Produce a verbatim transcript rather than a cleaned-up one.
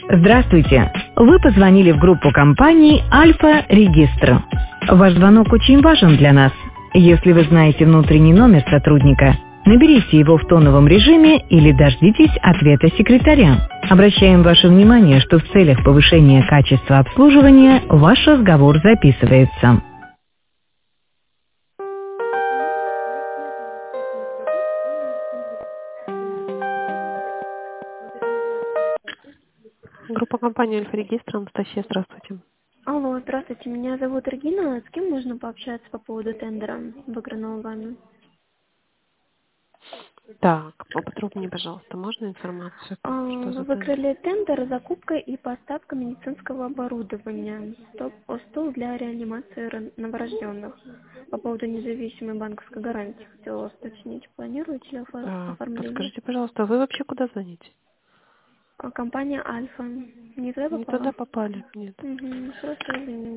Здравствуйте! Вы позвонили в группу компаний «Альфа Регистр». Ваш звонок очень важен для нас. Если вы знаете внутренний номер сотрудника, наберите его в тоновом режиме или дождитесь ответа секретаря. Обращаем ваше внимание, что в целях повышения качества обслуживания ваш разговор записывается. Группа компании «Альфа Регистр», Анастасия, здравствуйте. Алло, здравствуйте, меня зовут Регина. С кем можно пообщаться по поводу тендера, выигранного вами? Так, поподробнее, пожалуйста, можно информацию? А, Что Вы за тендер? выиграли тендер «Закупка и поставка медицинского оборудования. Стоп, о, стол для реанимации ра- новорожденных». По поводу независимой банковской гарантии хотела вас уточнить. Планируете ли офо- Так, оформление? подскажите, пожалуйста, вы вообще куда звоните? А, Компания «Альфа». Не туда Не попала? туда попали? Нет. Угу, просто извините.